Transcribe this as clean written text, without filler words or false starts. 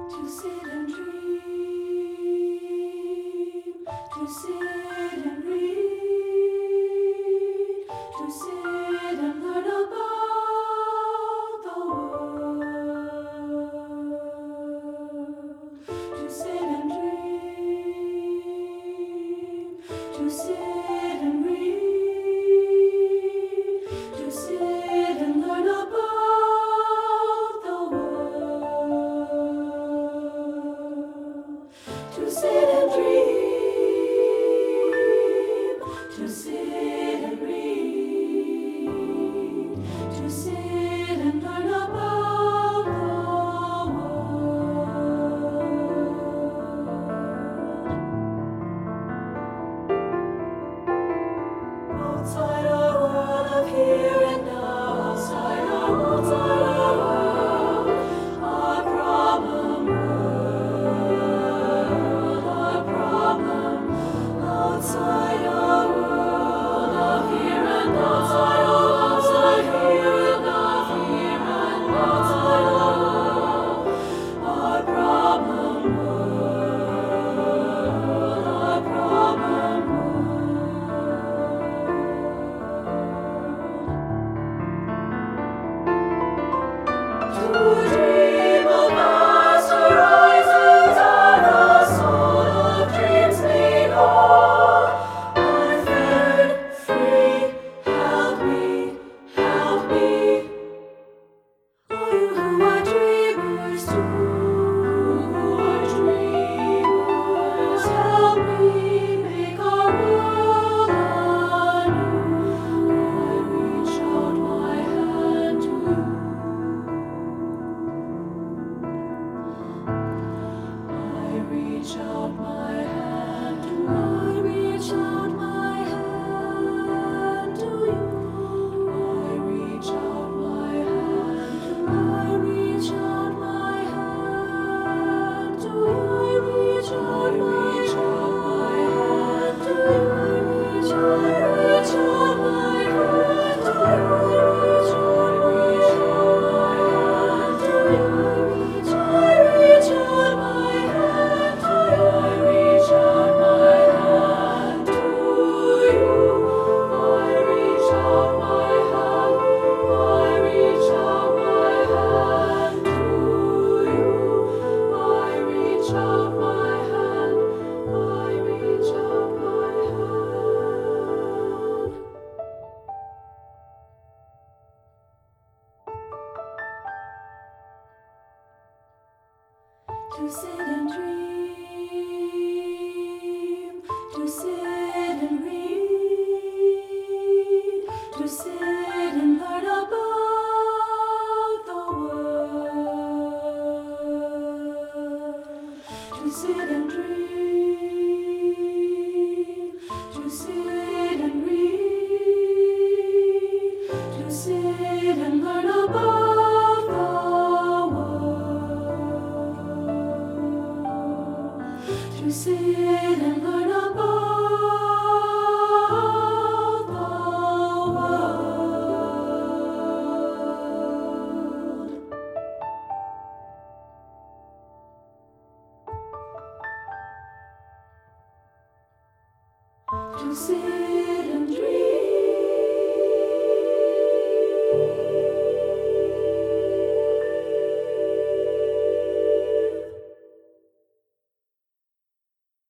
To sit and dream, to sit and read, to sit and learn about the world. To sit and dream, to sit and read, to sit and learn about the world. To sit and dream, to sit and read, to sit and learn about the world. Outside our world of here and now, outside our world, our problem world, our problem. Outside our world of here and now, outside here and now, outside our world, our problem world, our problem world. To dream of vast horizons and a soul of dreams made whole, unfettered, free, help me, help me. Oh, you who are dreamers too, who are dreamers, help me make our world anew. I reach out my hand to you. I reach out my hand to you. I reach out my hand to you. I reach out my hand to you. I reach out my hand to you. I reach out my hand to you. I reach out my hand to you. I reach out my hand to you. I reach out my hand to you. I reach out my hand to you. I reach out my hand. I reach out my hand to you. I reach out my hand. I reach out my hand. To sit and dream, to sit and read, to sit and learn about the world. To sit and dream, to sit and read, to sit and learn about the world. To sit and learn about the world. To sit